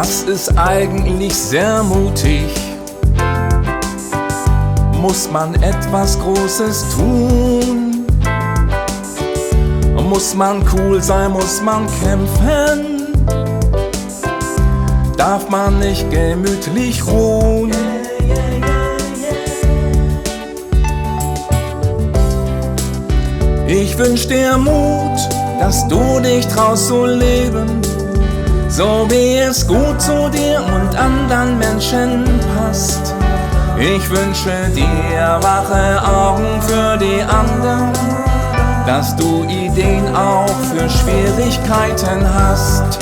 Das ist eigentlich sehr mutig. Muss man etwas Großes tun? Muss man cool sein, muss man kämpfen? Darf man nicht gemütlich ruhen? Ich wünsch dir Mut, dass du dich traust zu leben, so wie es gut zu dir und anderen Menschen passt. Ich wünsche dir wache Augen für die anderen, dass du Ideen auch für Schwierigkeiten hast.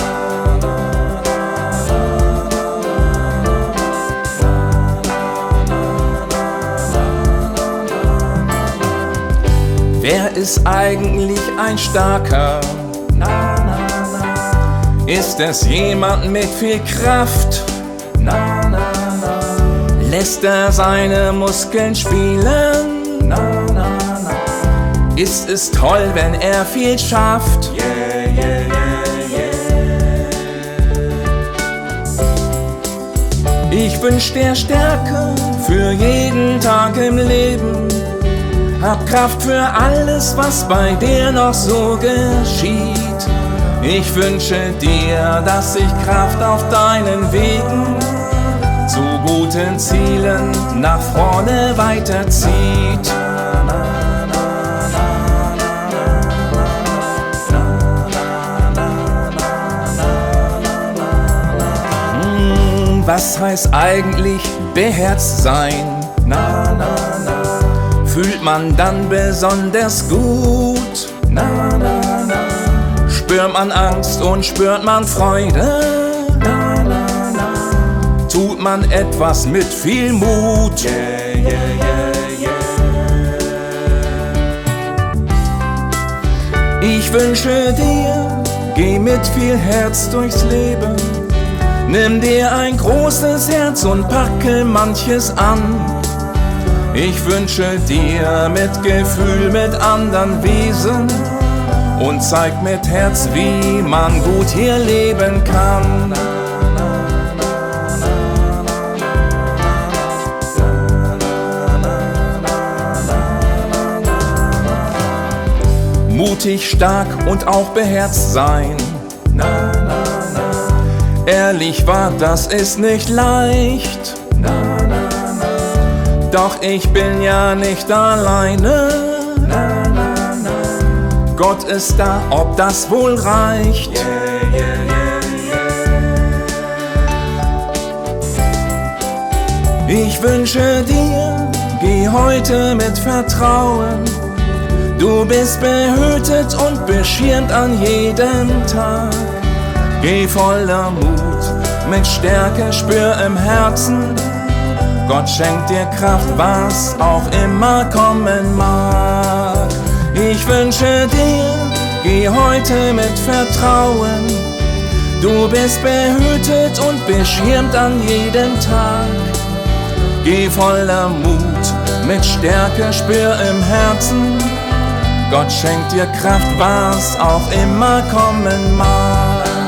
Wer ist eigentlich ein Starker? Ist es jemand mit viel Kraft? Lässt er seine Muskeln spielen? Ist es toll, wenn er viel schafft? Ich wünsch dir Stärke für jeden Tag im Leben. Hab Kraft für alles, was bei dir noch so geschieht. Ich wünsche dir, dass sich Kraft auf deinen Wegen zu guten Zielen nach vorne weiterzieht. Was heißt eigentlich beherzt sein? Fühlt man dann besonders gut? Spürt man Angst und spürt man Freude? Tut man etwas mit viel Mut? Ich wünsche dir, geh mit viel Herz durchs Leben. Nimm dir ein großes Herz und packe manches an. Ich wünsche dir Mitgefühl mit anderen Wesen und zeig mit Herz, wie man gut hier leben kann. Mutig, stark und auch beherzt sein. Ehrlich wahr, das ist nicht leicht. Doch ich bin ja nicht alleine. Gott ist da, ob das wohl reicht. Ich wünsche dir, geh heute mit Vertrauen. Du bist behütet und beschirmt an jedem Tag. Geh voller Mut, mit Stärke spür im Herzen. Gott schenkt dir Kraft, was auch immer kommen mag. Ich wünsche dir, geh heute mit Vertrauen. Du bist behütet und beschirmt an jedem Tag. Geh voller Mut, mit Stärke spür im Herzen. Gott schenkt dir Kraft, was auch immer kommen mag.